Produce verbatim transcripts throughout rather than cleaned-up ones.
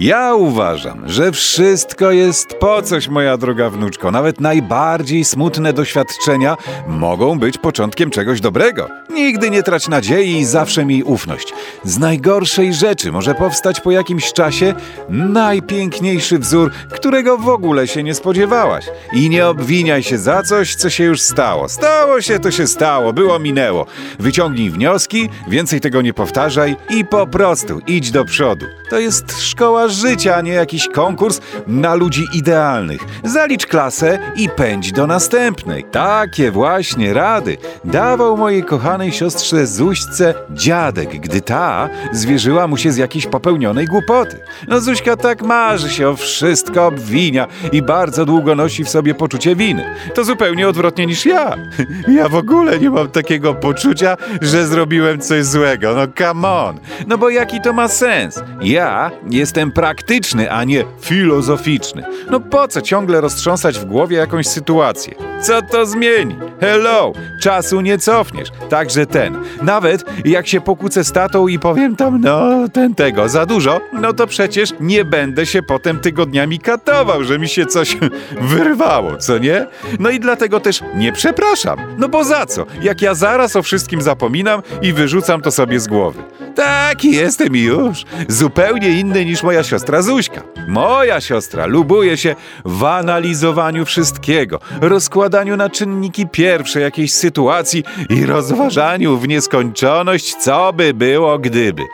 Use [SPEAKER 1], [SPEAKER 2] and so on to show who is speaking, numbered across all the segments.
[SPEAKER 1] Ja uważam, że wszystko jest po coś, moja droga wnuczko. Nawet najbardziej smutne doświadczenia mogą być początkiem czegoś dobrego. Nigdy nie trać nadziei i zawsze miej ufność. Z najgorszej rzeczy może powstać po jakimś czasie najpiękniejszy wzór, którego w ogóle się nie spodziewałaś. I nie obwiniaj się za coś, co się już stało. Stało się, to się stało, było, minęło. Wyciągnij wnioski, więcej tego nie powtarzaj i po prostu idź do przodu. To jest szkoła życia, a nie jakiś konkurs na ludzi idealnych. Zalicz klasę i pędź do następnej. Takie właśnie rady dawał mojej kochanej siostrze Zuśce dziadek, gdy ta zwierzyła mu się z jakiejś popełnionej głupoty. No Zuśka tak ma, że się o wszystko obwinia i bardzo długo nosi w sobie poczucie winy. To zupełnie odwrotnie niż ja. Ja w ogóle nie mam takiego poczucia, że zrobiłem coś złego. No come on. No bo jaki to ma sens? Ja jestem praktyczny, a nie filozoficzny. No po co ciągle roztrząsać w głowie jakąś sytuację? Co to zmieni? Hello, czasu nie cofniesz. Także ten. Nawet jak się pokłócę z tatą i powiem tam, no ten tego, za dużo, no to przecież nie będę się potem tygodniami katował, że mi się coś wyrwało, co nie? No i dlatego też nie przepraszam. No bo za co? Jak ja zaraz o wszystkim zapominam i wyrzucam to sobie z głowy. Taki jestem i już. Zupełnie inny niż moja siostra Zuśka. Moja siostra lubuje się w analizowaniu wszystkiego, rozkładaniu na czynniki pierwsze jakiejś sytuacji i rozważaniu w nieskończoność, co by było gdyby.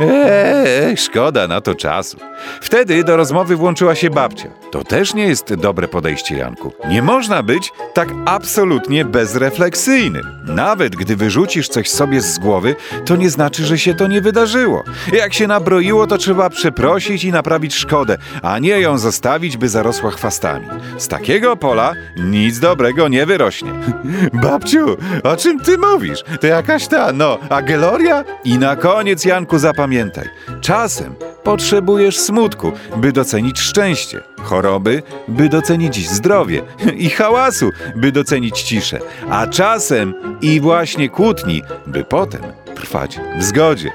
[SPEAKER 1] Eee, szkoda na to czasu. Wtedy do rozmowy włączyła się babcia. To też nie jest dobre podejście, Janku. Nie można być tak absolutnie bezrefleksyjnym. Nawet gdy wyrzucisz coś sobie z głowy, to nie znaczy, że się to nie wydarzyło. Jak się nabroiło, to trzeba przeprosić i naprawić szkodę, a nie ją zostawić, by zarosła chwastami. Z takiego pola nic dobrego nie wyrośnie. Babciu, o czym ty mówisz? To jakaś ta, no, Ageloria? I na koniec, Janku, zapamiętaj. Czasem potrzebujesz smutku, by docenić szczęście, choroby, by docenić zdrowie i hałasu, by docenić ciszę, a czasem i właśnie kłótni, by potem trwać w zgodzie.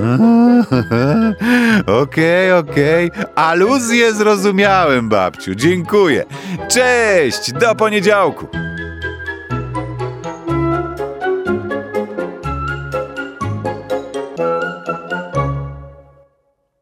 [SPEAKER 1] Okej, okej. Aluzję zrozumiałem, babciu. Dziękuję. Cześć, do poniedziałku.